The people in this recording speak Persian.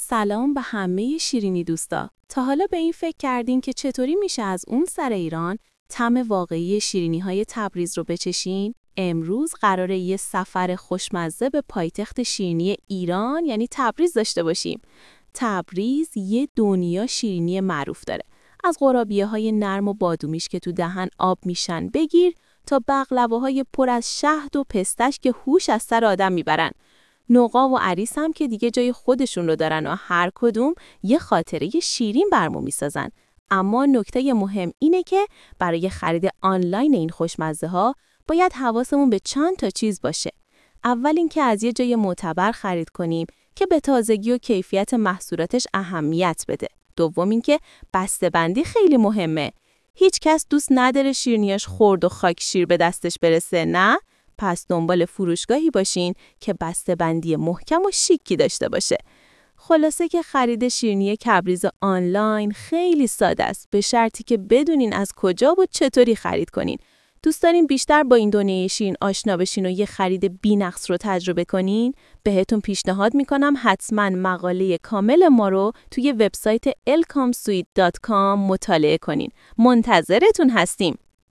سلام به همه شیرینی دوستا. تا حالا به این فکر کردین که چطوری میشه از اون سر ایران طعم واقعی شیرینی‌های تبریز رو بچشین؟ امروز قراره یه سفر خوشمزه به پایتخت شیرینی ایران یعنی تبریز داشته باشیم. تبریز یه دنیا شیرینی معروف داره. از قرابیه‌های نرم و بادومیش که تو دهن آب میشن بگیر تا بقلوه‌های پر از شهد و پستش که هوش از سر آدم میبرن. نقا و عریس هم که دیگه جای خودشون رو دارن و هر کدوم یه خاطره شیرین برمون میسازن. اما نکته مهم اینه که برای خرید آنلاین این خوشمزه ها باید حواسمون به چند تا چیز باشه. اول اینکه از یه جای معتبر خرید کنیم که به تازگی و کیفیت محصولاتش اهمیت بده. دوم اینکه بسته‌بندی خیلی مهمه. هیچ کس دوست نداره شیرینیاش خرد و خاک شیر به دستش برسه، نه؟ پس دنبال فروشگاهی باشین که بسته‌بندی محکم و شیکی داشته باشه. خلاصه که خرید شیرینی تبریز آنلاین خیلی ساده است، به شرطی که بدونین از کجا و چطوری خرید کنین. دوست دارین بیشتر با این دنیای شیرین آشنا بشین و یه خرید بی‌نقص رو تجربه کنین؟ بهتون پیشنهاد میکنم حتما مقاله کامل ما رو توی وبسایت elcomsweet.com مطالعه کنین. منتظرتون هستیم.